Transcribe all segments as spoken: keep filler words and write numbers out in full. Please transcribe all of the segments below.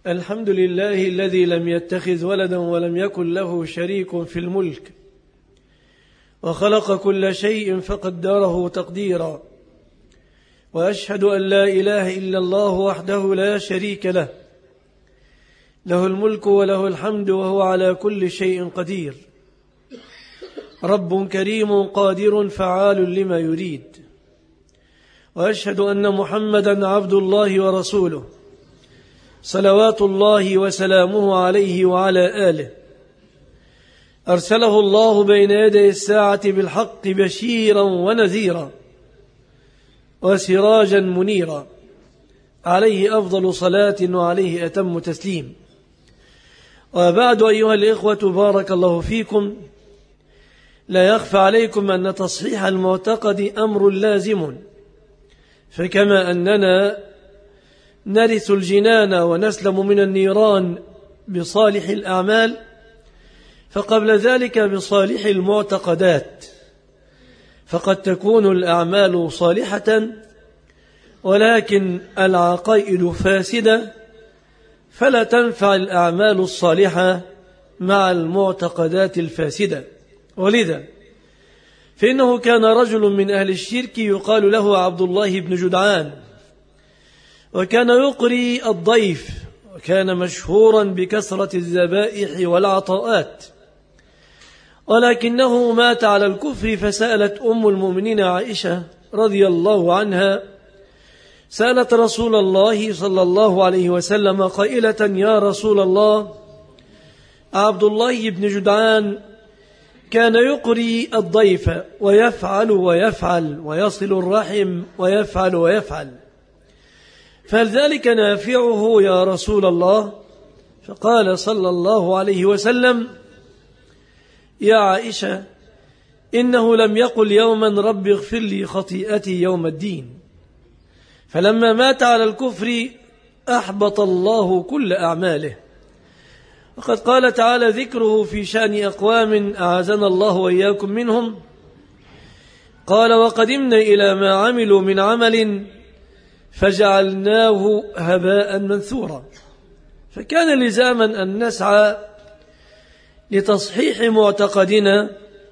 الحمد لله الذي لم يتخذ ولدا ولم يكن له شريك في الملك وخلق كل شيء فقدره تقديرا، وأشهد أن لا إله إلا الله وحده لا شريك له، له الملك وله الحمد وهو على كل شيء قدير، رب كريم قادر فعال لما يريد. وأشهد أن محمدا عبد الله ورسوله صلوات الله وسلامه عليه وعلى آله، أرسله الله بين يدي الساعة بالحق بشيرا ونذيرا وسراجا منيرا، عليه أفضل صلاة وعليه أتم تسليم. وبعد أيها الإخوة بارك الله فيكم، لا يخفى عليكم أن تصحيح المعتقد أمر لازم، فكما أننا نرث الجنان ونسلم من النيران بصالح الأعمال، فقبل ذلك بصالح المعتقدات، فقد تكون الأعمال صالحة ولكن العقائد فاسدة، فلا تنفع الأعمال الصالحة مع المعتقدات الفاسدة. ولذا فإنه كان رجل من أهل الشرك يقال له عبد الله بن جدعان، وكان يقري الضيف، وكان مشهورا بكثرة الذبائح والعطاءات، ولكنه مات على الكفر. فسألت أم المؤمنين عائشة رضي الله عنها، سألت رسول الله صلى الله عليه وسلم قائلة: يا رسول الله، عبد الله بن جدعان كان يقري الضيف ويفعل ويفعل ويصل الرحم ويفعل ويفعل، فهل ذلك نافعه يا رسول الله؟ فقال صلى الله عليه وسلم: يا عائشة، إنه لم يقل يوما رب اغفر لي خطيئتي يوم الدين. فلما مات على الكفر أحبط الله كل أعماله. وقد قال تعالى ذكره في شأن أقوام أعاذنا الله وإياكم منهم، قال: وقدمنا إلى ما عملوا من عمل فجعلناه هباء منثورا. فكان لزاما أن نسعى لتصحيح معتقدنا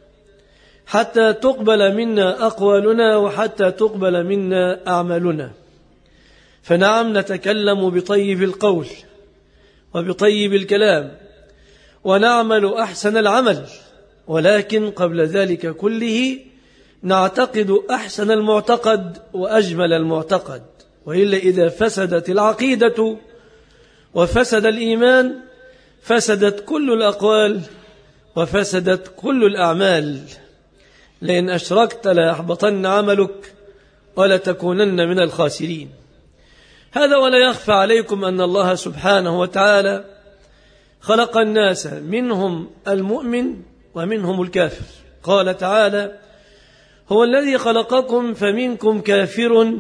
حتى تقبل منا أقوالنا وحتى تقبل منا أعمالنا. فنعم نتكلم بطيب القول وبطيب الكلام ونعمل أحسن العمل، ولكن قبل ذلك كله نعتقد أحسن المعتقد وأجمل المعتقد، وإلا إذا فسدت العقيدة وفسد الإيمان فسدت كل الأقوال وفسدت كل الأعمال. لئن أشركت ليحبطن عملك ولتكونن من الخاسرين. هذا ولا يخفى عليكم أن الله سبحانه وتعالى خلق الناس منهم المؤمن ومنهم الكافر. قال تعالى: هو الذي خلقكم فمنكم كافر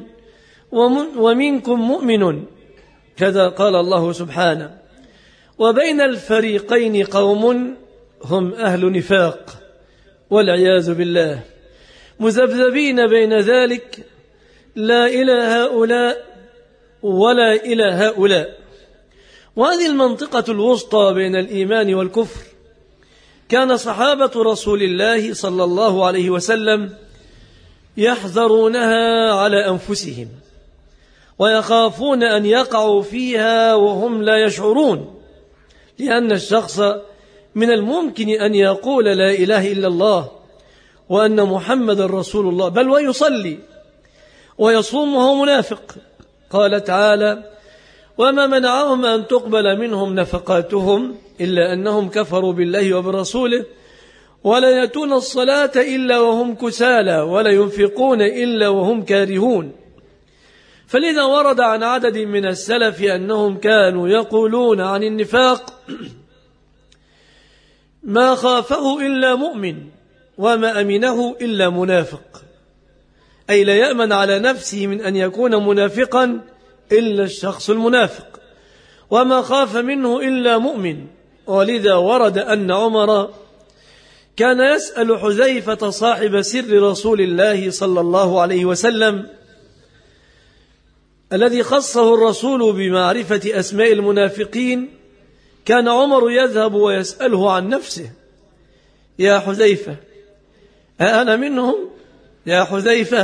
ومنكم مؤمن، كذا قال الله سبحانه. وبين الفريقين قوم هم أهل نفاق والعياذ بالله، مذبذبين بين ذلك، لا إلى هؤلاء ولا إلى هؤلاء. وهذه المنطقة الوسطى بين الإيمان والكفر كان صحابة رسول الله صلى الله عليه وسلم يحذرونها على أنفسهم ويخافون أن يقعوا فيها وهم لا يشعرون، لأن الشخص من الممكن أن يقول لا إله إلا الله وأن محمد رسول الله، بل ويصلي ويصوم وهو منافق. قال تعالى: وما منعهم أن تقبل منهم نفقاتهم إلا أنهم كفروا بالله وبرسوله ولا يأتون الصلاة إلا وهم كسالى ولا ينفقون إلا وهم كارهون. فلذا ورد عن عدد من السلف أنهم كانوا يقولون عن النفاق: ما خافه إلا مؤمن وما أمنه إلا منافق، أي لا يأمن على نفسه من أن يكون منافقا إلا الشخص المنافق، وما خاف منه إلا مؤمن. ولذا ورد أن عمر كان يسأل حذيفة صاحب سر رسول الله صلى الله عليه وسلم الذي خصه الرسول بمعرفة أسماء المنافقين كان عمر يذهب ويسأله عن نفسه: يا حذيفة أأنا منهم يا حذيفة؟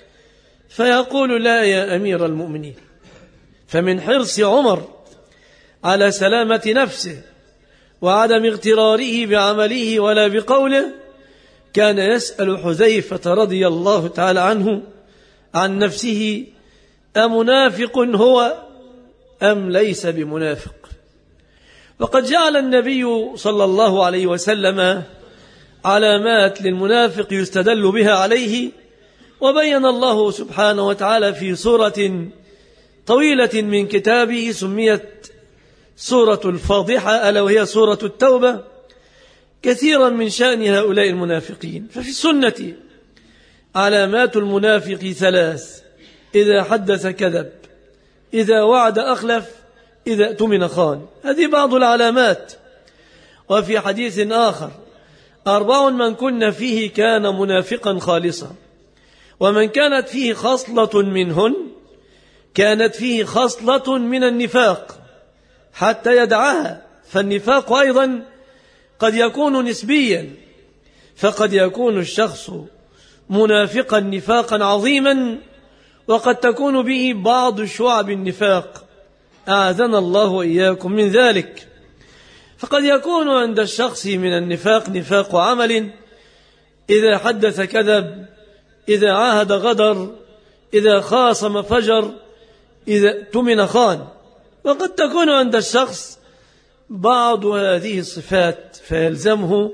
فيقول: لا يا أمير المؤمنين. فمن حرص عمر على سلامة نفسه وعدم اغتراره بعمله ولا بقوله كان يسأل حذيفة رضي الله تعالى عنه عن نفسه: أمنافق هو أم ليس بمنافق؟ وقد جعل النبي صلى الله عليه وسلم علامات للمنافق يستدل بها عليه، وبين الله سبحانه وتعالى في سورة طويلة من كتابه سميت سورة الفاضحة، ألا وهي سورة التوبة، كثيرا من شأن هؤلاء المنافقين. ففي السنة علامات المنافق ثلاث: إذا حدث كذب، إذا وعد أخلف، إذا اؤتمن خان. هذه بعض العلامات. وفي حديث آخر: أربع من كن فيه كان منافقا خالصا، ومن كانت فيه خصلة منهن كانت فيه خصلة من النفاق حتى يدعها. فالنفاق أيضا قد يكون نسبيا، فقد يكون الشخص منافقا نفاقا عظيما، وقد تكون به بعض شعب النفاق، أعاذنا الله وإياكم من ذلك. فقد يكون عند الشخص من النفاق نفاق عمل: إذا حدث كذب، إذا عاهد غدر، إذا خاصم فجر، إذا اؤتمن خان. وقد تكون عند الشخص بعض هذه الصفات، فيلزمه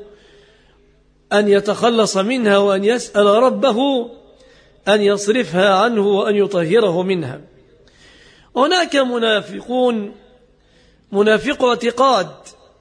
أن يتخلص منها وأن يسأل ربه أن يصرفها عنه وأن يطهره منها. هناك منافقون منافق اعتقاد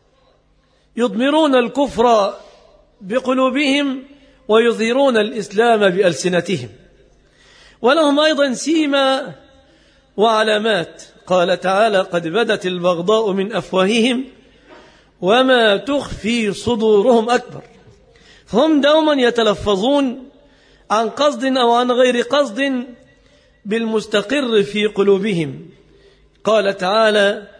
يضمرون الكفر بقلوبهم ويظهرون الإسلام بألسنتهم، ولهم أيضا سيما وعلامات. قال تعالى: قد بدت البغضاء من أفواههم وما تخفي صدورهم أكبر. فهم دوما يتلفظون عن قصد أو عن غير قصد بالمستقر في قلوبهم. قال تعالى: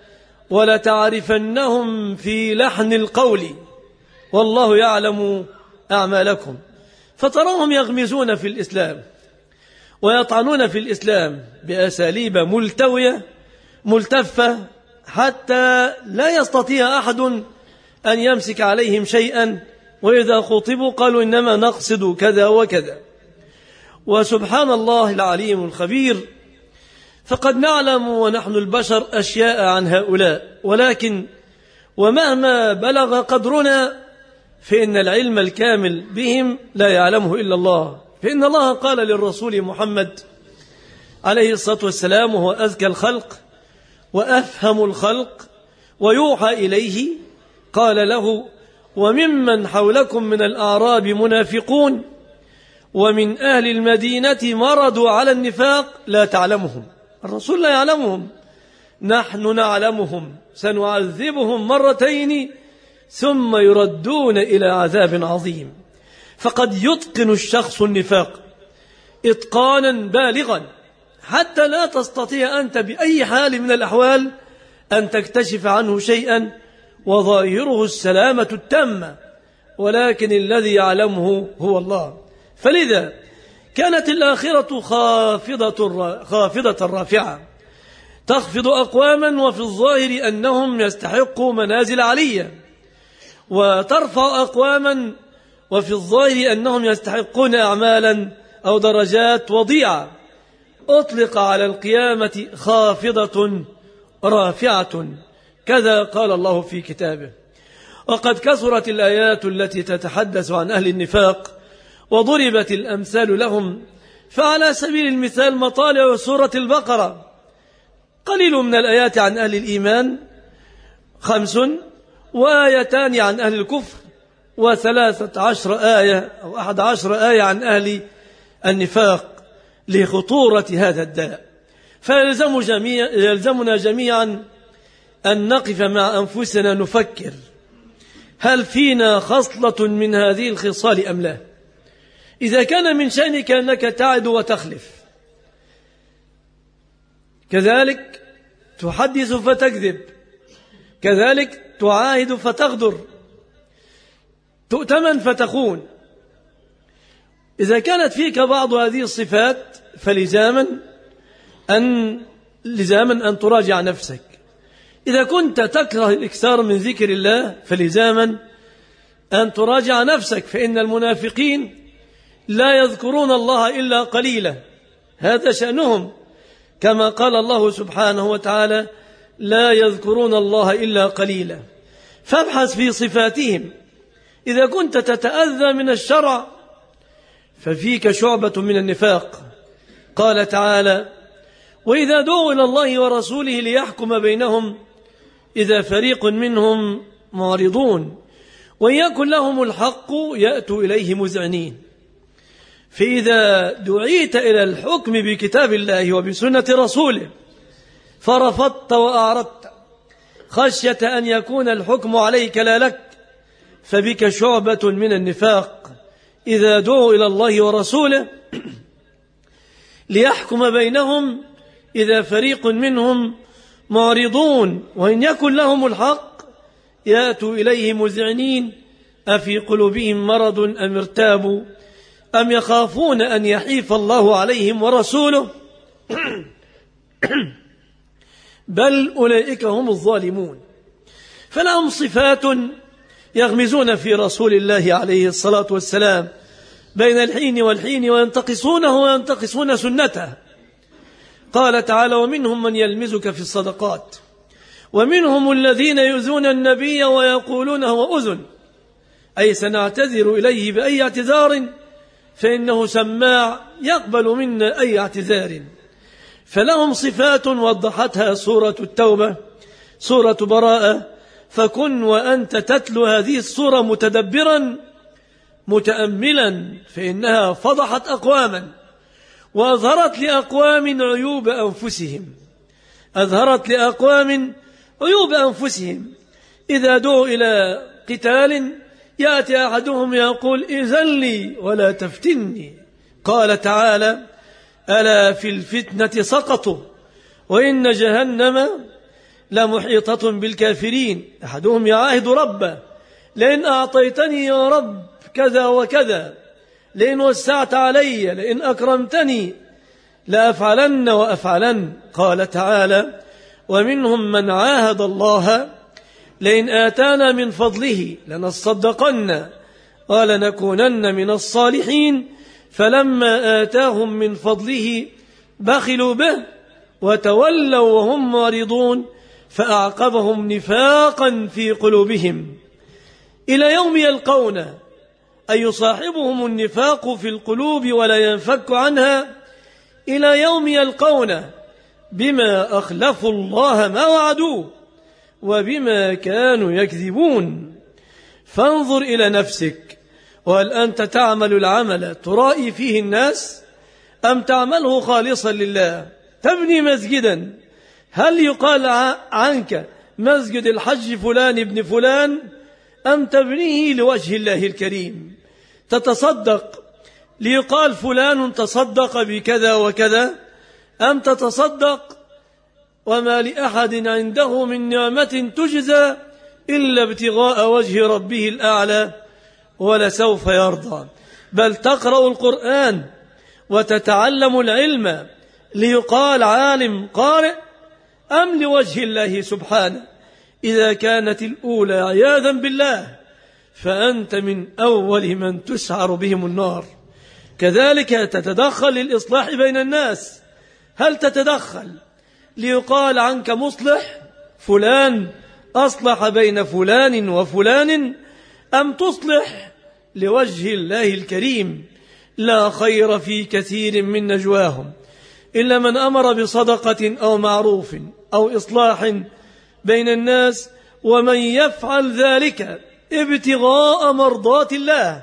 ولتعرفنهم في لحن القول والله يعلم أعمالكم. فتراهم يغمزون في الإسلام ويطعنون في الإسلام بأساليب ملتوية ملتفة حتى لا يستطيع أحد أن يمسك عليهم شيئا، وإذا خطبوا قالوا إنما نقصد كذا وكذا. وسبحان الله العليم الخبير، فقد نعلم ونحن البشر أشياء عن هؤلاء، ولكن ومهما بلغ قدرنا فإن العلم الكامل بهم لا يعلمه إلا الله. فإن الله قال للرسول محمد عليه الصلاة والسلام، وهو أذكى الخلق وأفهم الخلق ويوحى إليه، قال له: وممن حولكم من الأعراب منافقون ومن أهل المدينة مرضوا على النفاق لا تعلمهم. الرسول لا يعلمهم، نحن نعلمهم، سنعذبهم مرتين ثم يردون إلى عذاب عظيم. فقد يتقن الشخص النفاق إتقانا بالغا حتى لا تستطيع أنت بأي حال من الأحوال أن تكتشف عنه شيئا، وظاهره السلامة التامة، ولكن الذي يعلمه هو الله. فلذا كانت الآخرة خافضة خافضة رافعة، تخفض أقواما وفي الظاهر أنهم يستحقوا منازل علية، وترفع أقواما وفي الظاهر أنهم يستحقون أعمالا أو درجات وضيعة. أطلق على القيامة خافضة رافعة، كذا قال الله في كتابه. وقد كثرت الآيات التي تتحدث عن أهل النفاق وضربت الأمثال لهم. فعلى سبيل المثال مطالع سورة البقرة قليل من الآيات عن أهل الإيمان، خمس، وآيتان عن أهل الكفر، وثلاثة عشر آية أو أحد عشر آية عن أهل النفاق، لخطورة هذا الداء. فيلزم جميع يلزمنا جميعا أن نقف مع أنفسنا نفكر: هل فينا خصلة من هذه الخصال أم لا؟ إذا كان من شأنك أنك تعد وتخلف، كذلك تحدث فتكذب، كذلك تعاهد فتغدر، تؤتمن فتخون. إذا كانت فيك بعض هذه الصفات فلزاما أن لزاما أن تراجع نفسك. إذا كنت تكره الإكثار من ذكر الله فلزاما أن تراجع نفسك، فإن المنافقين لا يذكرون الله إلا قليلا، هذا شأنهم، كما قال الله سبحانه وتعالى: لا يذكرون الله إلا قليلا. فابحث في صفاتهم. إذا كنت تتأذى من الشرع ففيك شعبة من النفاق. قال تعالى: وإذا دعوا إلى الله ورسوله ليحكم بينهم إذا فريق منهم معرضون وإن يكن لهم الحق يأتوا إليه مذعنين. فإذا دعيت إلى الحكم بكتاب الله وبسنة رسوله فرفضت وأعرضت خشية أن يكون الحكم عليك لا لك فبك شعبة من النفاق. إذا دعوا إلى الله ورسوله ليحكم بينهم إذا فريق منهم معرضون وإن يكن لهم الحق يأتوا إليه مذعنين أفي قلوبهم مرض أم ارتابوا أم يخافون أن يحيف الله عليهم ورسوله بل أولئك هم الظالمون. فلهم صفات يغمزون في رسول الله عليه الصلاة والسلام بين الحين والحين وينتقصونه وينتقصون سنته. قال تعالى: ومنهم من يلمزك في الصدقات ومنهم الذين يؤذون النبي ويقولون هو أذن، أي سنعتذر إليه بأي اعتذار فإنه سماع يقبل منا أي اعتذار. فلهم صفات وضحتها سورة التوبة، سورة براءة. فكن وأنت تتلو هذه السورة متدبرا متأملا، فإنها فضحت أقواما وأظهرت لأقوام عيوب أنفسهم، أظهرت لأقوام عيوب أنفسهم. إذا دعوا إلى قتال يأتي أحدهم يقول: إذن لي ولا تفتني. قال تعالى: ألا في الفتنة سقطوا وإن جهنم لمحيطة بالكافرين. أحدهم يعاهد ربه: لئن أعطيتني يا رب كذا وكذا، لئن وسعت علي، لئن أكرمتني لأفعلن وأفعلن. قال تعالى: ومنهم من عاهد الله لئن آتانا من فضله لنصدقن ولنكونن من الصالحين فلما آتاهم من فضله بخلوا به وتولوا وهم معرضون فأعقبهم نفاقا في قلوبهم إلى يوم يلقونه، أي يصاحبهم النفاق في القلوب ولا ينفك عنها إلى يوم يلقونه بما أخلفوا الله ما وعدوه وبما كانوا يكذبون. فانظر إلى نفسك، وهل أنت تعمل العمل ترائي فيه الناس أم تعمله خالصا لله؟ تبني مسجدا، هل يقال عنك مسجد الحج فلان ابن فلان أم تبنيه لوجه الله الكريم؟ تتصدق ليقال فلان تصدق بكذا وكذا أم تتصدق وما لأحد عنده من نعمة تجزى إلا ابتغاء وجه ربه الأعلى ولسوف يرضى؟ بل تقرأ القرآن وتتعلم العلم ليقال عالم قارئ أم لوجه الله سبحانه؟ إذا كانت الأولى عياذا بالله فأنت من أول من تسعر بهم النار. كذلك تتدخل للإصلاح بين الناس، هل تتدخل ليقال عنك مصلح فلان أصلح بين فلان وفلان أم تصلح لوجه الله الكريم؟ لا خير في كثير من نجواهم إلا من أمر بصدقة أو معروف أو إصلاح بين الناس ومن يفعل ذلك ابتغاء مرضات الله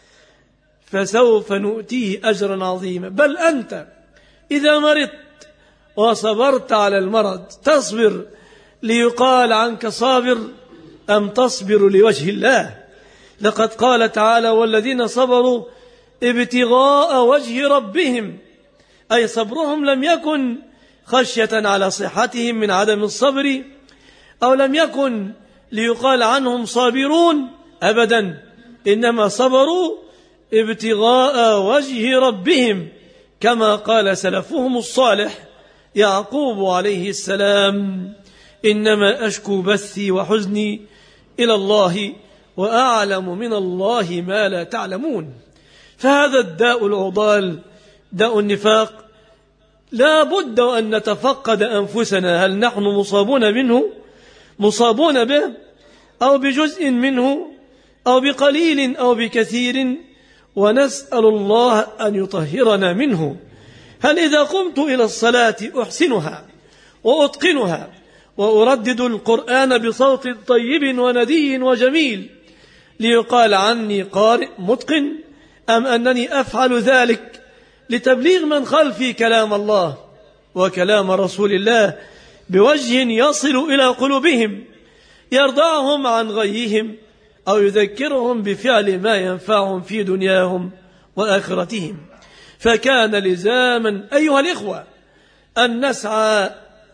فسوف نؤتيه أجرا عظيما. بل أنت إذا مرضت وصبرت على المرض تصبر ليقال عنك صابر أم تصبر لوجه الله؟ لقد قال تعالى: والذين صبروا ابتغاء وجه ربهم، أي صبرهم لم يكن خشية على صحتهم من عدم الصبر، أو لم يكن ليقال عنهم صابرون أبدا، إنما صبروا ابتغاء وجه ربهم، كما قال سلفهم الصالح يعقوب عليه السلام: إنما أشكو بثي وحزني إلى الله وأعلم من الله ما لا تعلمون. فهذا الداء العضال، داء النفاق، لا بد أن نتفقد أنفسنا، هل نحن مصابون منه مصابون به أو بجزء منه أو بقليل أو بكثير، ونسأل الله أن يطهرنا منه. هل إذا قمت إلى الصلاة أحسنها وأتقنها وأردد القرآن بصوت طيب وندي وجميل ليقال عني قارئ متقن، أم أنني أفعل ذلك لتبليغ من خلفي كلام الله وكلام رسول الله بوجه يصل إلى قلوبهم يرضعهم عن غيهم أو يذكرهم بفعل ما ينفعهم في دنياهم وآخرتهم؟ فكان لزاما أيها الإخوة أن نسعى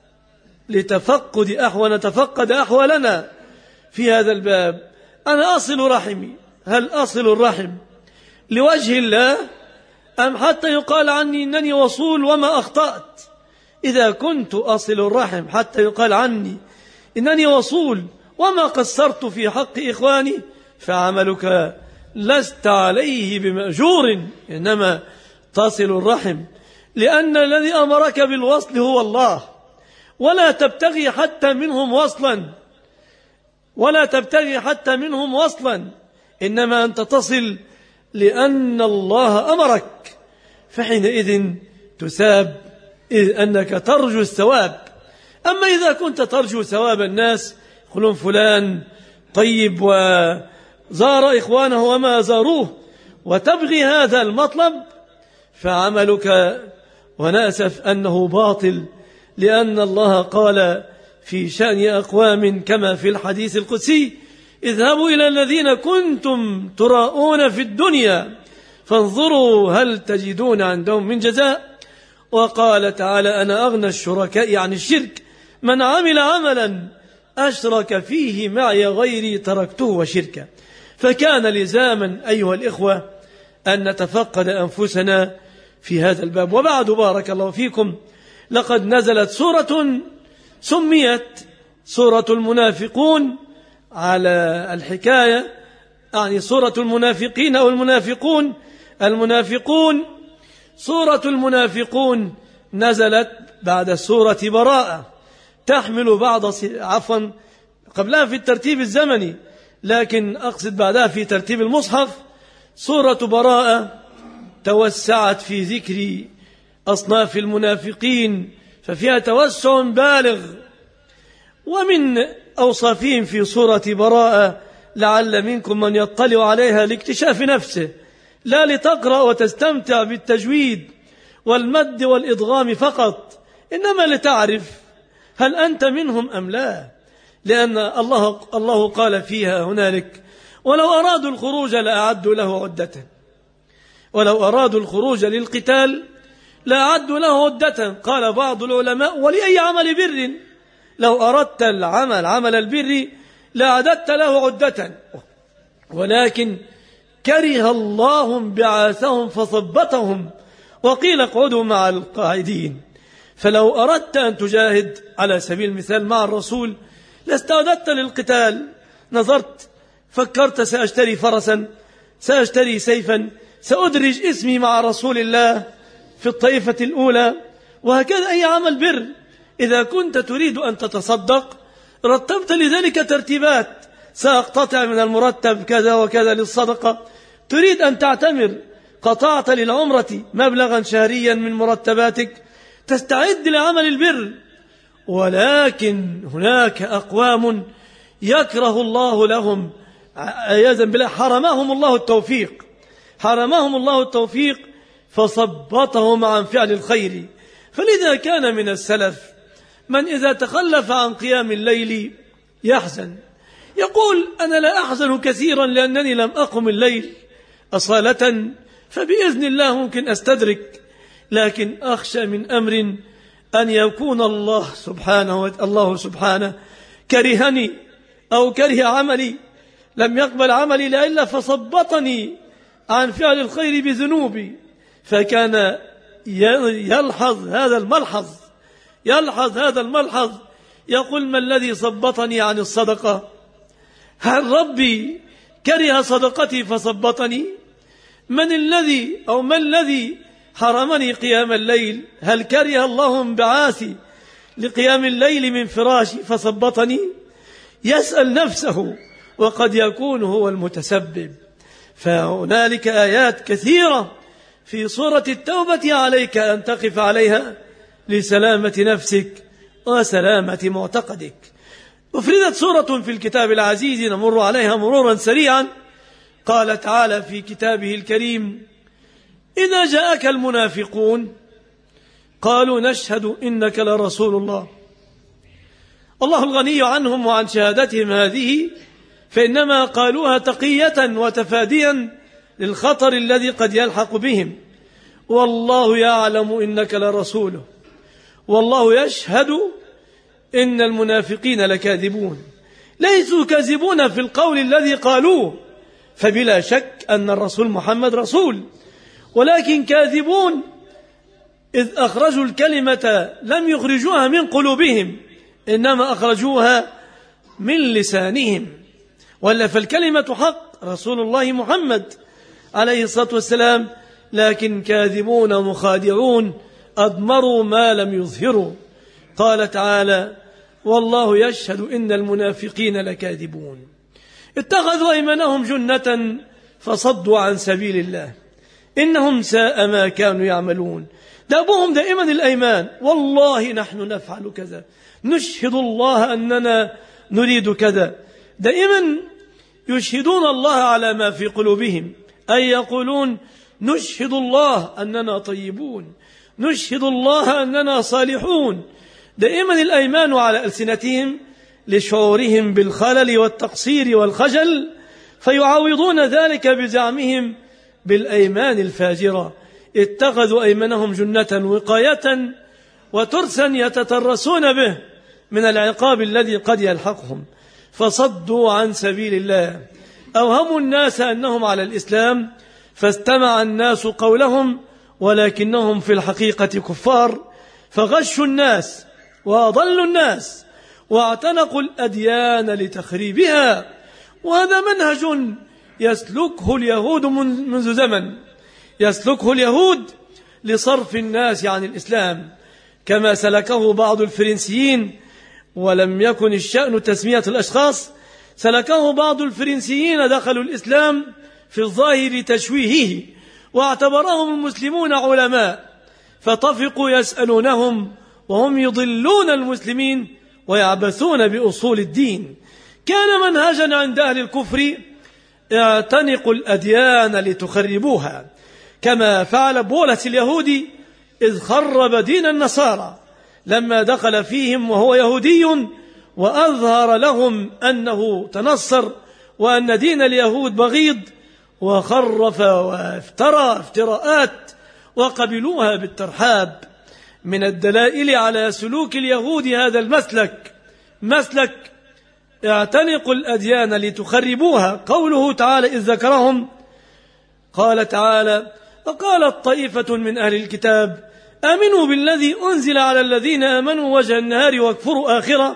لتفقد أحوال نتفقد أحوالنا في هذا الباب. أنا أصل رحمي، هل أصل الرحم لوجه الله أم حتى يقال عني إنني وصول وما أخطأت؟ إذا كنت أصل الرحم حتى يقال عني إنني وصول وما قصرت في حق إخواني، فعملك لست عليه بمأجور، إنما تصل الرحم لأن الذي أمرك بالوصل هو الله، ولا تبتغي حتى منهم وصلا ولا تبتغي حتى منهم وصلا إنما أنت تصل لأن الله أمرك، فحينئذ تثاب إذ أنك ترجو الثواب. أما إذا كنت ترجو ثواب الناس، يقولون فلان طيب وزار إخوانه وما زاروه، وتبغي هذا المطلب، فعملك ونأسف أنه باطل، لأن الله قال في شأن أقوام كما في الحديث القدسي: اذهبوا إلى الذين كنتم تراءون في الدنيا فانظروا هل تجدون عندهم من جزاء. وقال تعالى: أنا أغنى الشركاء عن الشرك، من عمل عملا أشرك فيه معي غيري تركته وشركه. فكان لزاما أيها الإخوة أن نتفقد أنفسنا في هذا الباب. وبعد، بارك الله فيكم، لقد نزلت سورة سميت سورة المنافقون على الحكاية، يعني سورة المنافقين أو المنافقون المنافقون سورة المنافقون نزلت بعد سورة براءة، تحمل بعض عفوا قبلها في الترتيب الزمني، لكن أقصد بعدها في ترتيب المصحف. سورة براءة توسعت في ذكر أصناف المنافقين، ففيها توسع بالغ. ومن أوصافهم في سورة براءة لعل منكم من يطلع عليها لاكتشاف نفسه، لا لتقرأ وتستمتع بالتجويد والمد والإدغام فقط، إنما لتعرف هل أنت منهم أم لا، لأن الله, الله قال فيها هنالك: ولو أرادوا الخروج لأعدوا له عدة، ولو أرادوا الخروج للقتال لأعدوا له عدة. قال بعض العلماء: ولأي عمل بر، لو أردت العمل عمل البر لأعددت له عدة، ولكن كره الله انبعاثهم فثبتهم وقيل اقعدوا مع القاعدين. فلو أردت أن تجاهد على سبيل المثال مع الرسول لاستعددت للقتال، نظرت فكرت: سأشتري فرسا، سأشتري سيفا، سأدرج اسمي مع رسول الله في الطائفة الأولى، وهكذا أي عمل بر. إذا كنت تريد أن تتصدق رتبت لذلك ترتيبات: سأقتطع من المرتب كذا وكذا للصدقة. تريد أن تعتمر، قطعت للعمرة مبلغا شهريا من مرتباتك، تستعد لعمل البر. ولكن هناك أقوام يكره الله لهم عياذا بالله، حرمهم الله التوفيق حرمهم الله التوفيق فصبتهم عن فعل الخير. فلذا كان من السلف من إذا تخلف عن قيام الليل يحزن، يقول: أنا لا أحزن كثيرا لأنني لم أقم الليل أصالة، فبإذن الله ممكن أستدرك، لكن أخشى من أمر أن يكون الله سبحانه الله سبحانه كرهني أو كره عملي، لم يقبل عملي إلا فصبطني عن فعل الخير بذنوبي. فكان يلحظ هذا الملحظ يلحظ هذا الملحظ يقول: ما الذي صبطني عن الصدقة؟ هل ربي كره صدقتي فصبطني؟ من الذي أو ما الذي حرمني قيام الليل؟ هل كره الله انبعاثي لقيام الليل من فراشي فصبطني؟ يسأل نفسه، وقد يكون هو المتسبب. فهنالك آيات كثيرة في سورة التوبة عليك أن تقف عليها لسلامة نفسك وسلامة معتقدك. أفردت سورة في الكتاب العزيز نمر عليها مرورا سريعا. قال تعالى في كتابه الكريم: إذا جاءك المنافقون قالوا نشهد إنك لرسول الله. الله الغني عنهم وعن شهادتهم هذه، فإنما قالوها تقية وتفاديا للخطر الذي قد يلحق بهم. والله يعلم إنك لرسوله والله يشهد إن المنافقين لكاذبون. ليسوا كاذبون في القول الذي قالوه، فبلا شك أن الرسول محمد رسول، ولكن كاذبون إذ أخرجوا الكلمة لم يخرجوها من قلوبهم، إنما أخرجوها من لسانهم. ولا فالكلمة حق، رسول الله محمد عليه الصلاة والسلام، لكن كاذبون مخادعون أضمروا ما لم يظهروا. قال تعالى: والله يشهد إن المنافقين لكاذبون. اتخذوا أيمانهم جنة فصدوا عن سبيل الله إنهم ساء ما كانوا يعملون. دابهم دائما الأيمان: والله نحن نفعل كذا، نشهد الله أننا نريد كذا. دائما يشهدون الله على ما في قلوبهم، أي يقولون: نشهد الله أننا طيبون، نشهد الله أننا صالحون. دائما الأيمان على ألسنتهم لشعورهم بالخلل والتقصير والخجل، فيعوضون ذلك بزعمهم بالأيمان الفاجرة. اتخذوا أيمانهم جنة وقاية وترسا يتترسون به من العقاب الذي قد يلحقهم، فصدوا عن سبيل الله. أوهموا الناس أنهم على الإسلام فاستمع الناس قولهم، ولكنهم في الحقيقة كفار، فغشوا الناس وأضلوا الناس واعتنقوا الأديان لتخريبها. وهذا منهج يسلكه اليهود منذ زمن، يسلكه اليهود لصرف الناس عن الإسلام، كما سلكه بعض الفرنسيين، ولم يكن الشأن تسمية الأشخاص، سلكه بعض الفرنسيين دخلوا الإسلام في الظاهر تشويهه، واعتبرهم المسلمون علماء، فطفقوا يسألونهم وهم يضلون المسلمين ويعبثون بأصول الدين. كان منهجا عند أهل الكفر: اعتنقوا الأديان لتخربوها، كما فعل بولس اليهودي إذ خرب دين النصارى لما دخل فيهم وهو يهودي وأظهر لهم أنه تنصر وأن دين اليهود بغيض، وخرف وافترى افتراءات وقبلوها بالترحاب. من الدلائل على سلوك اليهود هذا المسلك، مسلك اعتنقوا الأديان لتخربوها، قوله تعالى إذ ذكرهم: قال تعالى: وقالت طائفة من أهل الكتاب آمنوا بالذي أنزل على الذين آمنوا وجه النهار واكفروا آخرة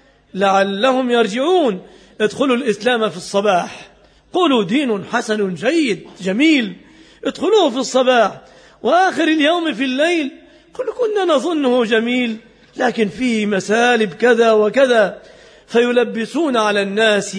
لعلهم يرجعون. ادخلوا الإسلام في الصباح، قولوا دين حسن جيد جميل، ادخلوه في الصباح، وآخر اليوم في الليل قل كنا نظنه جميل لكن فيه مسالب كذا وكذا، فيلبسون على الناس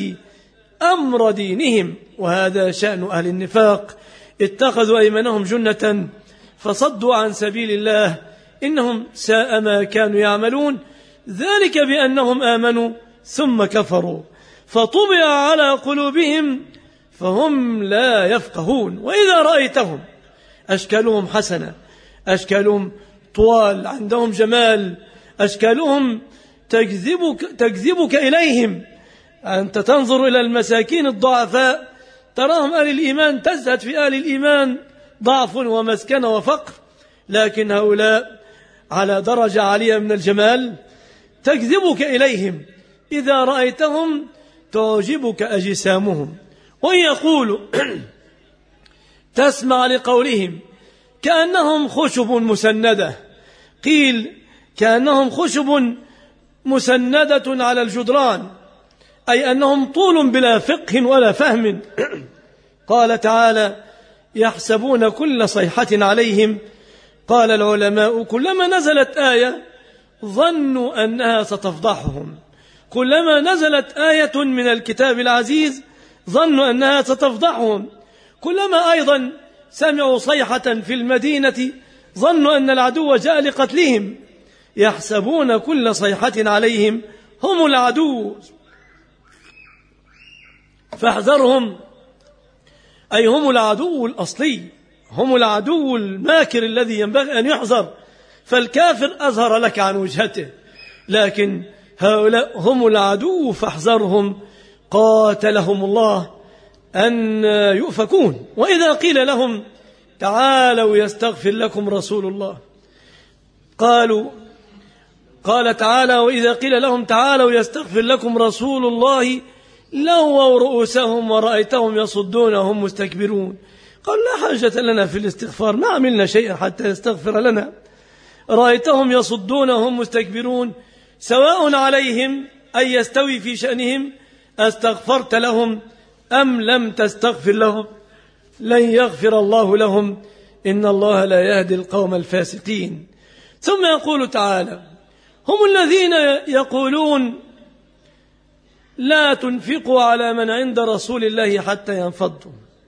أمر دينهم. وهذا شأن أهل النفاق، اتخذوا أيمانهم جنة فصدوا عن سبيل الله إنهم ساء ما كانوا يعملون، ذلك بأنهم آمنوا ثم كفروا فطبع على قلوبهم فهم لا يفقهون. وإذا رأيتهم أشكالهم حسنة، أشكالهم طوال، عندهم جمال، أشكالهم تجذبك, تجذبك إليهم. أنت تنظر إلى المساكين الضعفاء تراهم أهل الإيمان، تزهد في أهل الإيمان ضعف ومسكنة وفقر، لكن هؤلاء على درجة عالية من الجمال تجذبك إليهم، إذا رأيتهم تعجبك أجسامهم، وإن يقولوا تسمع لقولهم كأنهم خشب مسندة، قيل كأنهم خشب مسندة على الجدران، أي أنهم طول بلا فقه ولا فهم. قال تعالى يحسبون كل صيحة عليهم. قال العلماء كلما نزلت آية ظنوا أنها ستفضحهم، كلما نزلت آية من الكتاب العزيز ظنوا أنها ستفضحهم، كلما أيضا سمعوا صيحة في المدينة ظنوا أن العدو جاء لقتلهم. يحسبون كل صيحة عليهم هم العدو فاحذرهم، أي هم العدو الأصلي، هم العدو الماكر الذي ينبغي أن يحذر. فالكافر أظهر لك عن وجهته، لكن هؤلاء هم العدو فاحذرهم، قاتلهم الله أن يؤفكون. وإذا قيل لهم تعالوا يستغفر لكم رسول الله قالوا قال تعالى وإذا قيل لهم تعالوا يستغفر لكم رسول الله لووا رؤوسهم ورأيتهم يصدون وهم مستكبرون. قال لا حاجة لنا في الاستغفار، ما عملنا شيئا حتى يستغفر لنا. رأيتهم يصدون وهم مستكبرون، سواء عليهم أي يستوي في شأنهم استغفرت لهم أم لم تستغفر لهم لن يغفر الله لهم إن الله لا يهدي القوم الفاسقين. ثم يقول تعالى هم الذين يقولون لا تنفقوا على من عند رسول الله حتى ينفضوا،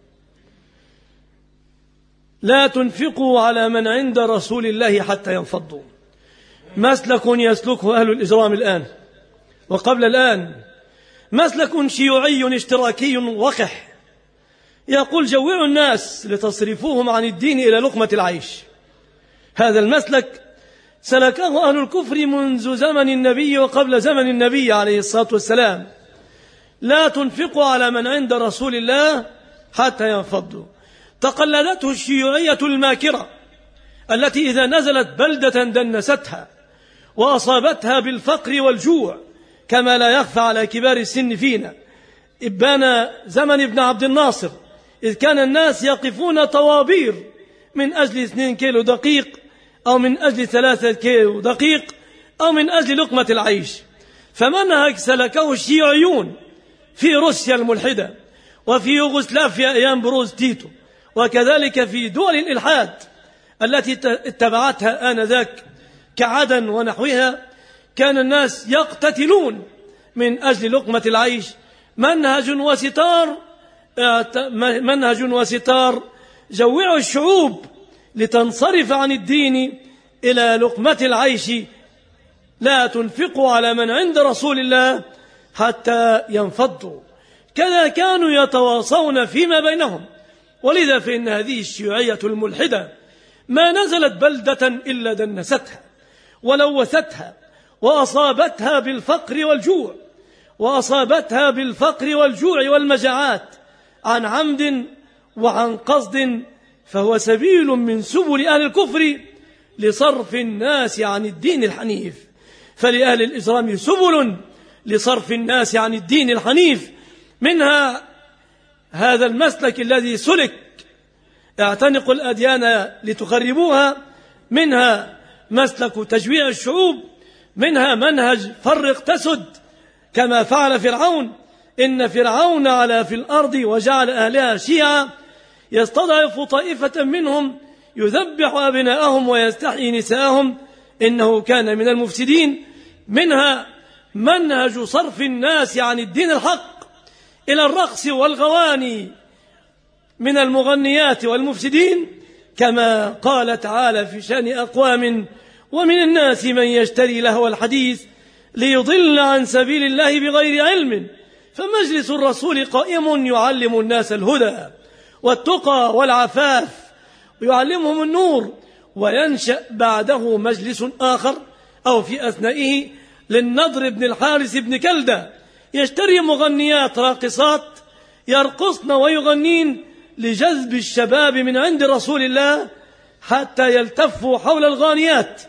لا تنفقوا على من عند رسول الله حتى ينفضوا. مسلك يسلكه أهل الإجرام الآن وقبل الآن، مسلك شيوعي اشتراكي وقح، يقول جوعوا الناس لتصرفوهم عن الدين إلى لقمة العيش. هذا المسلك سلكه أهل الكفر منذ زمن النبي وقبل زمن النبي عليه الصلاة والسلام. لا تنفقوا على من عند رسول الله حتى ينفضوا. تقلدته الشيوعية الماكرة التي إذا نزلت بلدة دنستها وأصابتها بالفقر والجوع، كما لا يخفى على كبار السن فينا. إبان زمن ابن عبد الناصر إذ كان الناس يقفون طوابير من أجل اثنين كيلو دقيق أو من أجل ثلاثة كيلو دقيق أو من أجل لقمة العيش. فمنهج سلكه الشيوعيون في روسيا الملحدة وفي يوغوسلافيا أيام بروز تيتو، وكذلك في دول الإلحاد التي اتبعتها آنذاك كعدن ونحوها. كان الناس يقتتلون من أجل لقمة العيش. منهج وستار منهج وستار جوعوا الشعوب لتنصرف عن الدين إلى لقمة العيش. لا تنفقوا على من عند رسول الله حتى ينفضوا. كذا كانوا يتواصون فيما بينهم. ولذا فإن هذه الشيوعية الملحدة ما نزلت بلدة إلا دنستها ولوثتها وأصابتها بالفقر والجوع وأصابتها بالفقر والجوع والمجاعات عن عمد وعن قصد، فهو سبيل من سبل أهل الكفر لصرف الناس عن الدين الحنيف. فلأهل الإجرام سبل لصرف الناس عن الدين الحنيف، منها هذا المسلك الذي سلك اعتنقوا الأديان لتخربوها، منها مسلك تجويع الشعوب، منها منهج فرق تسد كما فعل فرعون. إن فرعون علا في الأرض وجعل أهلها شيعا يستضعف طائفة منهم يذبح أبناءهم ويستحيي نساءهم إنه كان من المفسدين. منها منهج صرف الناس عن الدين الحق إلى الرقص والغواني من المغنيات والمفسدين، كما قال تعالى في شأن أقوام ومن الناس من يشتري لهو الحديث ليضل عن سبيل الله بغير علم. فمجلس الرسول قائم يعلم الناس الهدى والتقى والعفاف ويعلمهم النور، وينشأ بعده مجلس آخر أو في أثنائه للنضر بن الحارث بن كلدة يشتري مغنيات راقصات يرقصن ويغنين لجذب الشباب من عند رسول الله حتى يلتفوا حول الغانيات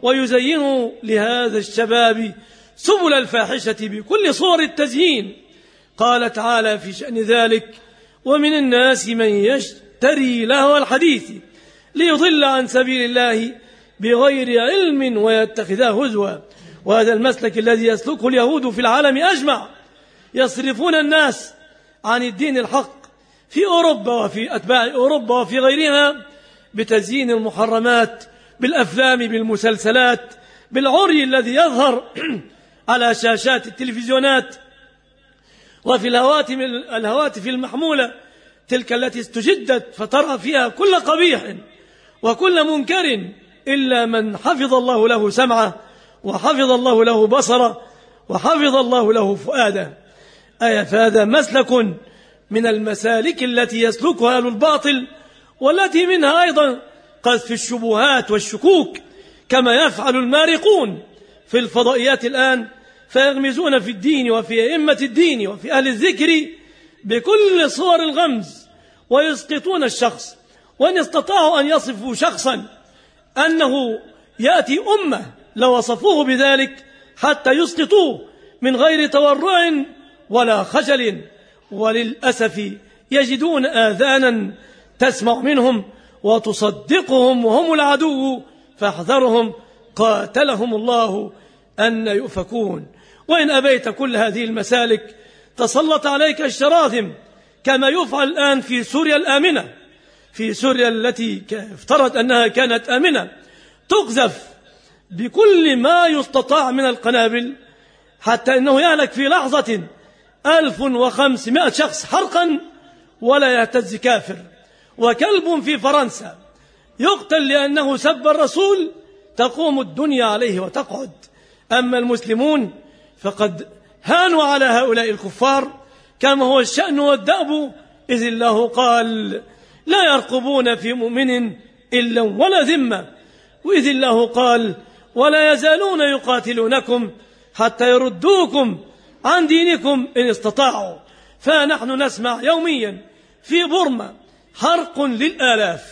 ويزينوا لهذا الشباب سبل الفاحشة بكل صور التزيين. قال تعالى في شأن ذلك: ومن الناس من يشتري لهو الحديث ليضل عن سبيل الله بغير علم ويتخذه هزوا. وهذا المسلك الذي يسلكه اليهود في العالم أجمع، يصرفون الناس عن الدين الحق في أوروبا وفي أتباع أوروبا وفي غيرها بتزيين المحرمات، بالأفلام، بالمسلسلات، بالعري الذي يظهر على شاشات التلفزيونات وفي الهواتف الهواتف المحمولة، تلك التي استجدت فترى فيها كل قبيح وكل منكر إلا من حفظ الله له سمعه وحفظ الله له بصره وحفظ الله له فؤاده. آية فهذا مسلك من المسالك التي يسلكها أهل الباطل، والتي منها أيضا قذف الشبهات والشكوك، كما يفعل المارقون في الفضائيات الآن، فيغمزون في الدين وفي أئمة الدين وفي أهل الذكر بكل صور الغمز، ويسقطون الشخص. وإن استطاعوا أن يصفوا شخصا أنه يأتي أمة لوصفوه بذلك حتى يسقطوه من غير تورع ولا خجل. وللأسف يجدون آذانا تسمع منهم وتصدقهم وهم العدو، فاحذرهم قاتلهم الله أن يؤفكون. وإن أبيت كل هذه المسالك تسلط عليك الشراذم، كما يفعل الآن في سوريا الآمنة، في سوريا التي افترض أنها كانت آمنة، تقذف بكل ما يستطاع من القنابل حتى أنه يهلك في لحظة ألف وخمسمائة شخص حرقا ولا يهتز كافر. وكلب في فرنسا يقتل لأنه سب الرسول تقوم الدنيا عليه وتقعد. أما المسلمون فقد هانوا على هؤلاء الكفار كما هو الشأن والدأب، إذ الله قال: لا يرقبون في مؤمن إلا ولا ذمة، وإذ الله قال: ولا يزالون يقاتلونكم حتى يردوكم عن دينكم إن استطاعوا. فنحن نسمع يوميا في بورما حرق للآلاف،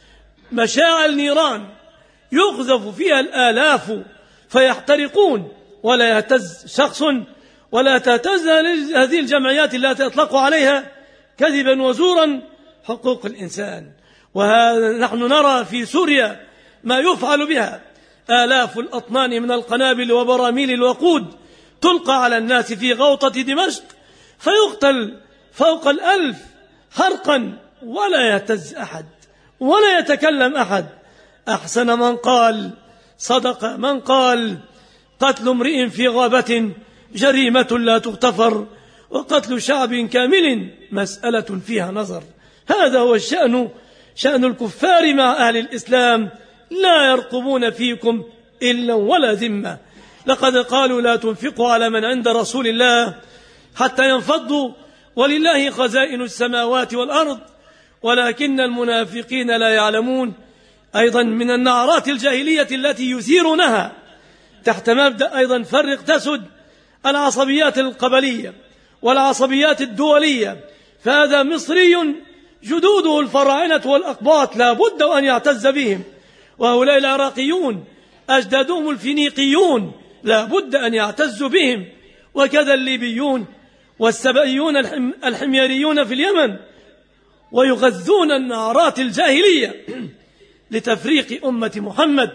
مشاعل نيران يقذف فيها الآلاف فيحترقون ولا يهتز شخص، ولا تهتز هذه الجمعيات التي أطلقوا عليها كذبا وزورا حقوق الإنسان. ونحن نرى في سوريا ما يفعل بها، آلاف الأطنان من القنابل وبراميل الوقود تلقى على الناس في غوطة دمشق، فيقتل فوق الألف حرقا ولا يهتز أحد ولا يتكلم أحد. أحسن من قال صدق من قال: قتل امرئ في غابة جريمة لا تغتفر، وقتل شعب كامل مسألة فيها نظر. هذا هو الشأن، شأن الكفار مع أهل الإسلام، لا يرقبون فيكم إلا ولا ذمة. لقد قالوا: لا تنفقوا على من عند رسول الله حتى ينفضوا، ولله خزائن السماوات والأرض ولكن المنافقين لا يعلمون. أيضا من النعرات الجاهلية التي يثيرونها تحت مبدأ أيضا فرق تسد، العصبيات القبلية والعصبيات الدولية. فهذا مصري جدوده الفراعنة والأقباط لا بد أن يعتز بهم، وهؤلاء العراقيون أجدادهم الفينيقيون لا بد أن يعتزوا بهم، وكذا الليبيون والسبئيون الحميريون في اليمن، ويغذون النعرات الجاهلية لتفريق أمة محمد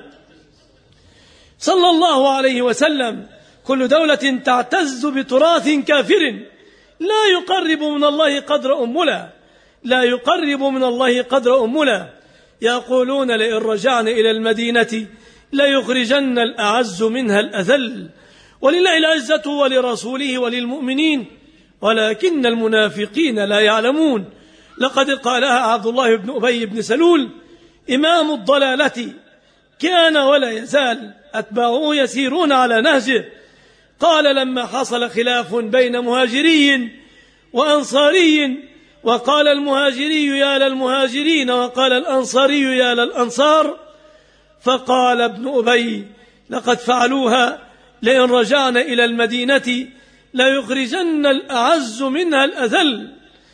صلى الله عليه وسلم. كل دولة تعتز بتراث كافر لا يقرب من الله قدر أملا، لا يقرب من الله قدر أملا. يقولون: لئن رجعنا إلى المدينة ليخرجن الأعز منها الأذل، ولله العزة ولرسوله وللمؤمنين ولكن المنافقين لا يعلمون. لقد قالها عبد الله بن أبي بن سلول إمام الضلالة، كان ولا يزال أتباعه يسيرون على نهجه. قال لما حصل خلاف بين مهاجري وأنصاري، وقال المهاجري يا للمهاجرين وقال الأنصاري يا للأنصار، فقال ابن أبي: لقد فعلوها، لئن رجعنا إلى المدينة ليخرجن الأعز منها الأذل.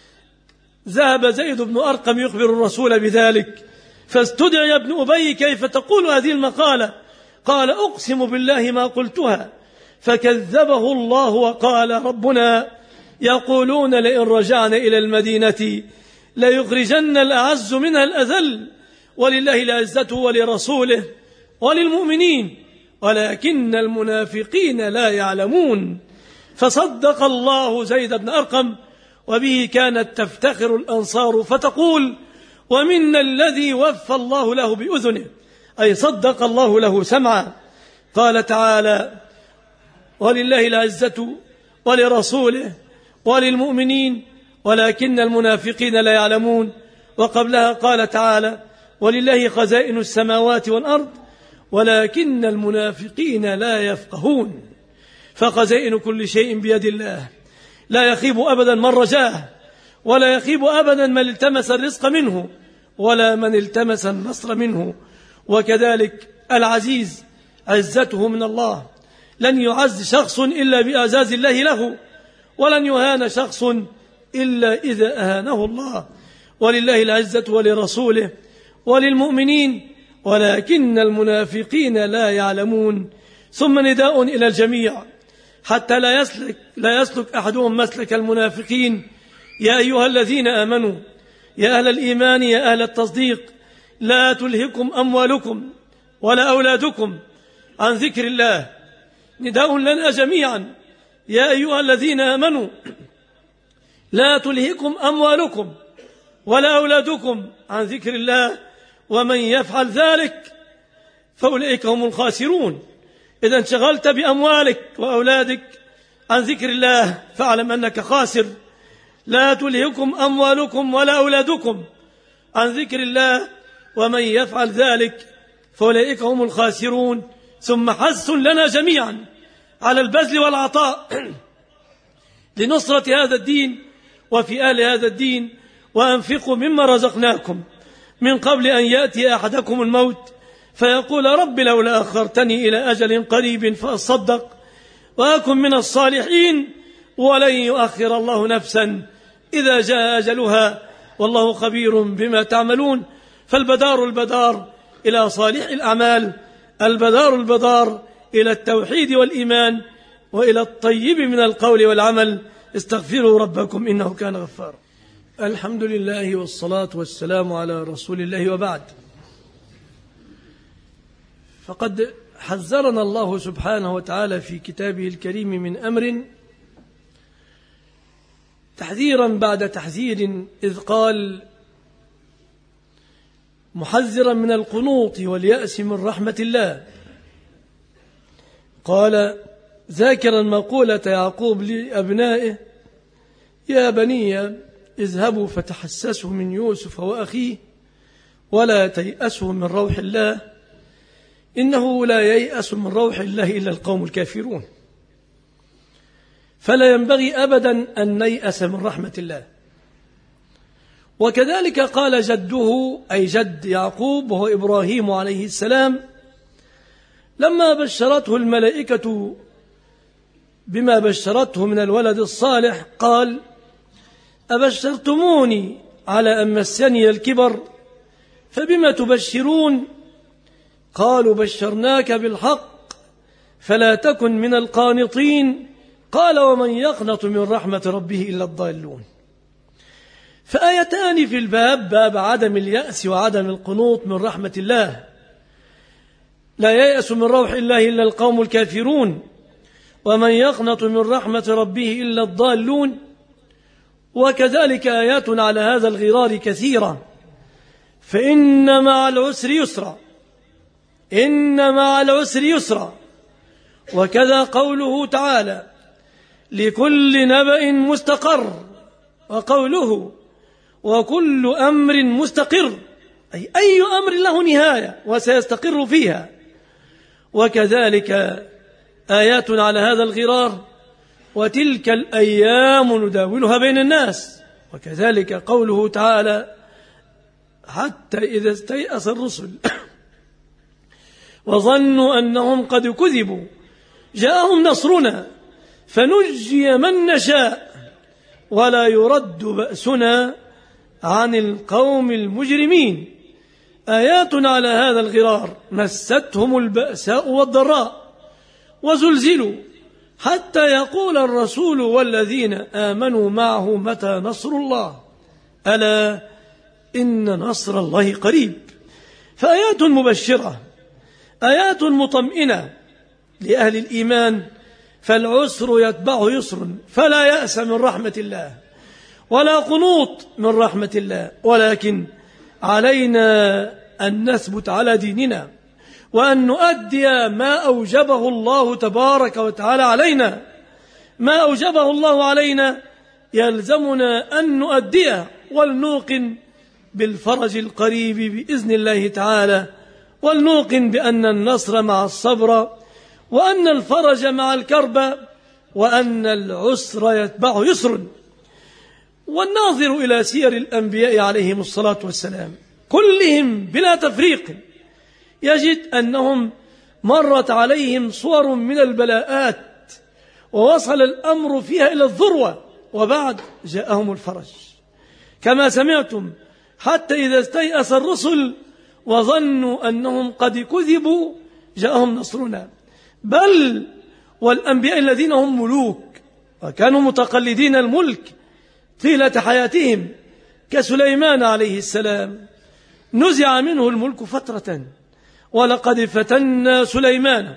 ذهب زيد بن أرقم يخبر الرسول بذلك، فاستدعي ابن أبي: كيف تقول هذه المقالة؟ قال أقسم بالله ما قلتها، فكذبه الله وقال ربنا يقولون لئن رجعنا إلى المدينة ليخرجن الأعز منها الأذل ولله العزة ولرسوله وللمؤمنين ولكن المنافقين لا يعلمون. فصدق الله زيد بن أرقم، وبه كانت تفتخر الأنصار فتقول ومنا الذي وفى الله له بأذنه، أي صدق الله له سمعا. قال تعالى ولله العزة ولرسوله وللمؤمنين ولكن المنافقين لا يعلمون. وقبلها قال تعالى ولله خزائن السماوات والأرض ولكن المنافقين لا يفقهون. فخزائن كل شيء بيد الله، لا يخيب أبدا من رجاه، ولا يخيب أبدا من التمس الرزق منه، ولا من التمس النصر منه. وكذلك العزيز عزته من الله، لن يعز شخص إلا بإعزاز الله له، ولن يهان شخص إلا إذا أهانه الله. ولله العزة ولرسوله وللمؤمنين ولكن المنافقين لا يعلمون. ثم نداء إلى الجميع حتى لا يسلك, لا يسلك أحدهم مسلك المنافقين. يا أيها الذين آمنوا، يا أهل الإيمان، يا أهل التصديق، لا تلهكم أموالكم ولا أولادكم عن ذكر الله. نداء لنا جميعا، يا أيها الذين آمنوا لا تلهكم أموالكم ولا أولادكم عن ذكر الله ومن يفعل ذلك فأولئك هم الخاسرون. إذا انشغلت بأموالك وأولادك عن ذكر الله فاعلم أنك خاسر. لا تلهكم أموالكم ولا أولادكم عن ذكر الله ومن يفعل ذلك فأولئك هم الخاسرون. ثم حث لنا جميعا على البذل والعطاء لنصرة هذا الدين وفي أهل هذا الدين. وأنفقوا مما رزقناكم من قبل أن يأتي أحدكم الموت فيقول رب لولا أخرتني إلى أجل قريب فأصدق وأكن من الصالحين ولن يؤخر الله نفسا إذا جاء أجلها والله خبير بما تعملون. فالبدار البدار إلى صالح الأعمال، البدار البدار إلى التوحيد والإيمان وإلى الطيب من القول والعمل. استغفروا ربكم إنه كان غفارا. الحمد لله والصلاة والسلام على رسول الله، وبعد. فقد حذرنا الله سبحانه وتعالى في كتابه الكريم من أمر تحذيرا بعد تحذير، إذ قال محذرا من القنوط واليأس من رحمة الله، قال ذاكرا مقولة يعقوب لأبنائه يا بني اذهبوا فتحسسوا من يوسف وأخيه ولا تيأسوا من روح الله إنه لا ييأس من روح الله إلا القوم الكافرون. فلا ينبغي أبدا أن نيأس من رحمة الله. وكذلك قال جده أي جد يعقوب وهو إبراهيم عليه السلام لما بشرته الملائكة بما بشرته من الولد الصالح قال أبشرتموني على أن مسني الكبر فبما تبشرون قالوا بشرناك بالحق فلا تكن من القانطين قال ومن يقنط من رحمة ربه إلا الضالون. فآيتان في الباب، باب عدم اليأس وعدم القنوط من رحمة الله، لا ييأس من روح الله إلا القوم الكافرون، ومن يقنط من رحمة ربه إلا الضالون. وكذلك آيات على هذا الغرار كثيرة، فإن مع العسر يسرا، إن مع العسر يسرا. وكذا قوله تعالى لكل نبأ مستقر، وقوله وكل أمر مستقر، أي أي أمر له نهاية وسيستقر فيها. وكذلك آيات على هذا الغرار وتلك الأيام نداولها بين الناس. وكذلك قوله تعالى حتى إذا استيأس الرسل وظنوا أنهم قد كذبوا جاءهم نصرنا فنجي من نشاء ولا يرد بأسنا عن القوم المجرمين. آيات على هذا الغرار مستهم البأساء والضراء وزلزلوا حتى يقول الرسول والذين آمنوا معه متى نصر الله ألا إن نصر الله قريب. فآيات مبشرة، آيات مطمئنة لأهل الإيمان، فالعسر يتبع يسر، فلا يأس من رحمة الله ولا قنوط من رحمة الله، ولكن علينا أن نثبت على ديننا وأن نؤدي ما أوجبه الله تبارك وتعالى علينا. ما أوجبه الله علينا يلزمنا أن نؤديه، ولنوقن بالفرج القريب بإذن الله تعالى، ولنوقن بأن النصر مع الصبر، وأن الفرج مع الكرب، وأن العسر يتبع يسر. والناظر إلى سير الأنبياء عليهم الصلاة والسلام كلهم بلا تفريق يجد أنهم مرت عليهم صور من البلاءات ووصل الأمر فيها إلى الذروة، وبعد جاءهم الفرج كما سمعتم، حتى إذا استيأس الرسل وظنوا أنهم قد كذبوا جاءهم نصرنا. بل والأنبياء الذين هم ملوك وكانوا متقلدين الملك طيلة حياتهم كسليمان عليه السلام نزع منه الملك فترة، ولقد فتنا سليمان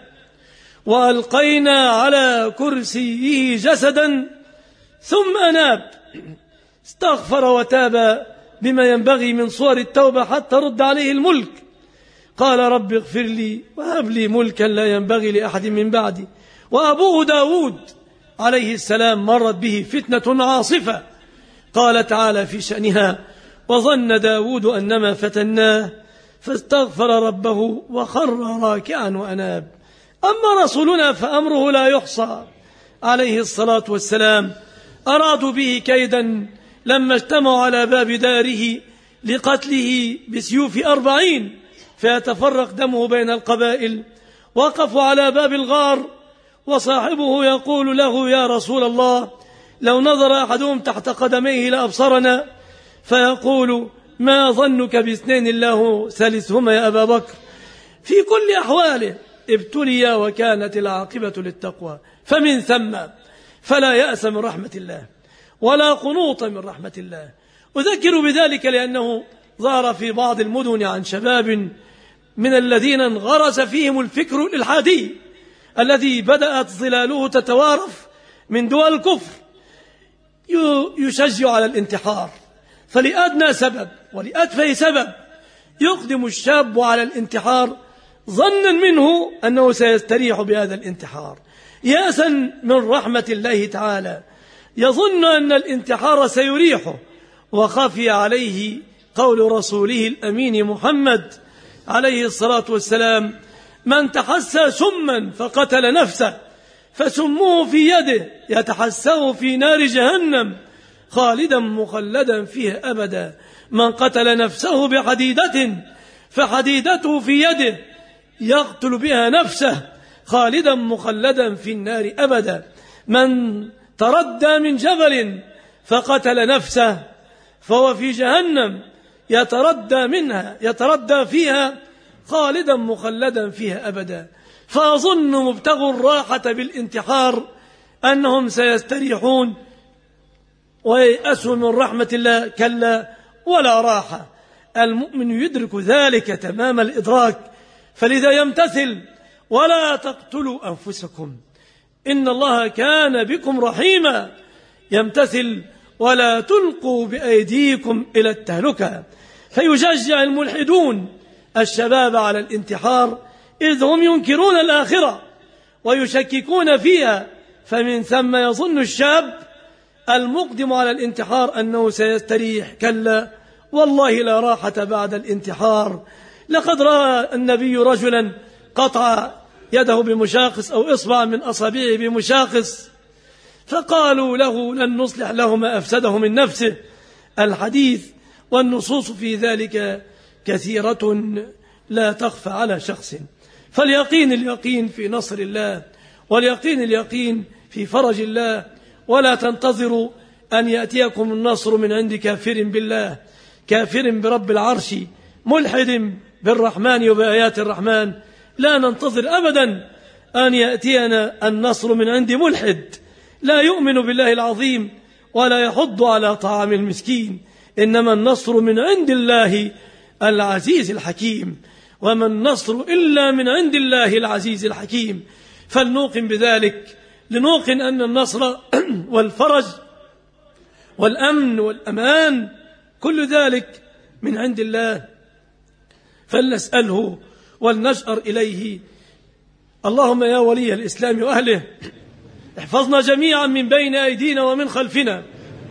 وألقينا على كرسيه جسدا ثم أناب، استغفر وتاب بما ينبغي من صور التوبة حتى رد عليه الملك. قال رب اغفر لي وهب لي ملكا لا ينبغي لأحد من بعدي. وأبوه داود عليه السلام مرت به فتنة عاصفة، قال تعالى في شأنها وظن داود أنما فتناه فاستغفر ربه وخر راكعا وأناب. أما رسولنا فأمره لا يحصى عليه الصلاة والسلام، أرادوا به كيدا لما اجتمعوا على باب داره لقتله بسيوف أربعين فيتفرق دمه بين القبائل، وقفوا على باب الغار وصاحبه يقول له يا رسول الله لو نظر أحدهم تحت قدميه لأبصرنا، فيقول ما ظنك باثنين الله ثالثهما يا أبا بكر. في كل أحواله ابتلي وكانت العاقبة للتقوى، فمن ثم فلا يأس من رحمة الله ولا قنوط من رحمة الله. أذكر بذلك لأنه ظهر في بعض المدن عن شباب من الذين انغرس فيهم الفكر الإلحادي الذي بدأت ظلاله تتوارف من دول الكفر، يشجع على الانتحار، فلأدنى سبب ولأتفه سبب يقدم الشاب على الانتحار ظنا منه أنه سيستريح بهذا الانتحار، يأسا من رحمة الله تعالى، يظن أن الانتحار سيريحه. وخفي عليه قول رسوله الأمين محمد عليه الصلاة والسلام من تحسى سما فقتل نفسه فسمه في يده يتحسه في نار جهنم خالدا مخلدا فيها أبدا. من قتل نفسه بحديدة فحديدته في يده يقتل بها نفسه خالدا مخلدا في النار أبدا. من تردى من جبل فقتل نفسه فهو في جهنم يتردى منها يتردى فيها خالدا مخلدا فيها أبدا. فأظن مبتغوا الراحة بالانتحار أنهم سيستريحون ويأسوا من رحمة الله، كلا ولا راحة. المؤمن يدرك ذلك تمام الإدراك، فلذا يمتثل ولا تقتلوا أنفسكم إن الله كان بكم رحيما. يمتثل ولا تلقوا بأيديكم إلى التهلكة. فيشجع الملحدون الشباب على الانتحار إذ هم ينكرون الآخرة ويشككون فيها، فمن ثم يظن الشاب المقدم على الانتحار أنه سيستريح. كلا والله لا راحة بعد الانتحار. لقد رأى النبي رجلا قطع يده بمشاخص أو إصبع من أصابعه بمشاخص، فقالوا له لن نصلح له ما أفسده من نفسه. الحديث والنصوص في ذلك كثيرة لا تخفى على شخص. فاليقين اليقين في نصر الله، واليقين اليقين في فرج الله، ولا تنتظروا أن يأتيكم النصر من عند كافر بالله كافر برب العرش ملحد بالرحمن وبآيات الرحمن لا ننتظر أبدا أن يأتينا النصر من عند ملحد لا يؤمن بالله العظيم ولا يحض على طعام المسكين، إنما النصر من عند الله العزيز الحكيم، وما النصر إلا من عند الله العزيز الحكيم. فلنوقن بذلك، لنوقن أن النصر والفرج والأمن والأمان كل ذلك من عند الله، فلنسأله ولنشأر إليه. اللهم يا ولي الإسلام وأهله احفظنا جميعا من بين أيدينا ومن خلفنا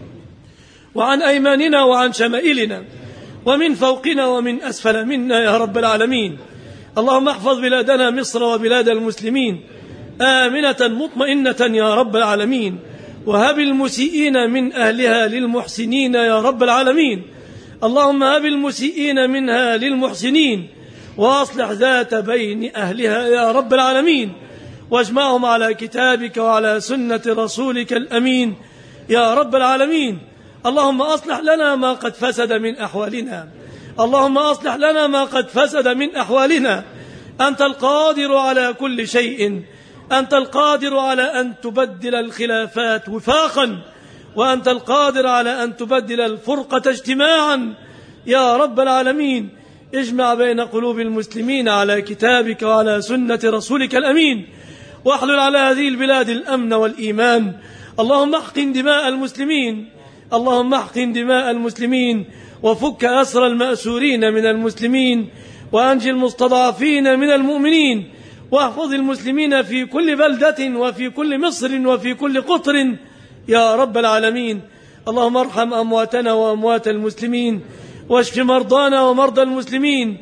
وعن أيماننا وعن شمائلنا ومن فوقنا ومن أسفل منا يا رب العالمين. اللهم احفظ بلادنا مصر وبلاد المسلمين آمنة مطمئنة يا رب العالمين، وهب المسيئين من أهلها للمحسنين يا رب العالمين. اللهم هب المسيئين منها للمحسنين وأصلح ذات بين أهلها يا رب العالمين، واجمعهم على كتابك وعلى سنة رسولك الأمين يا رب العالمين. اللهم أصلح لنا ما قد فسد من أحوالنا، اللهم أصلح لنا ما قد فسد من أحوالنا. أنت القادر على كل شيء، أنت القادر على أن تبدل الخلافات وفاقا، وأنت القادر على أن تبدل الفرقة اجتماعا يا رب العالمين. اجمع بين قلوب المسلمين على كتابك وعلى سنة رسولك الأمين، واحلل على هذه البلاد الأمن والإيمان. اللهم احقن دماء المسلمين، اللهم احقن دماء المسلمين، وفك أسر المأسورين من المسلمين، وأنجي المستضعفين من المؤمنين، واحفظ المسلمين في كل بلدة وفي كل مصر وفي كل قطر يا رب العالمين. اللهم ارحم أمواتنا وأموات المسلمين، واشف مرضانا ومرضى المسلمين،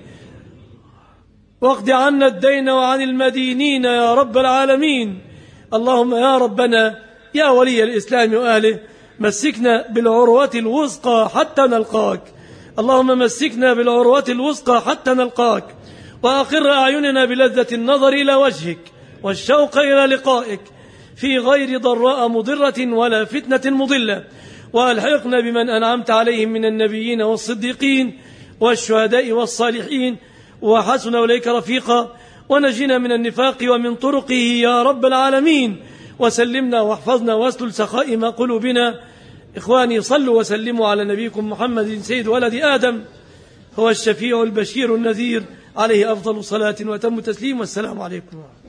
واقض عنا الدين وعن المدينين يا رب العالمين. اللهم يا ربنا يا ولي الإسلام وأهله مسكنا بالعروة الوثقى حتى نلقاك، اللهم مسكنا بالعروة الوثقى حتى نلقاك، وأقر أعيننا بلذة النظر إلى وجهك والشوق إلى لقائك في غير ضراء مضرة ولا فتنة مضلة، وألحقنا بمن أنعمت عليهم من النبيين والصديقين والشهداء والصالحين، وحسن أولئك رفيقا، ونجنا من النفاق ومن طرقه يا رب العالمين، وسلمنا واحفظنا واسلل سخائم قلوبنا. إخواني صلوا وسلموا على نبيكم محمد سيد ولد آدم، هو الشفيع البشير النذير، عليه أفضل صلاة وتم تسليم، والسلام عليكم.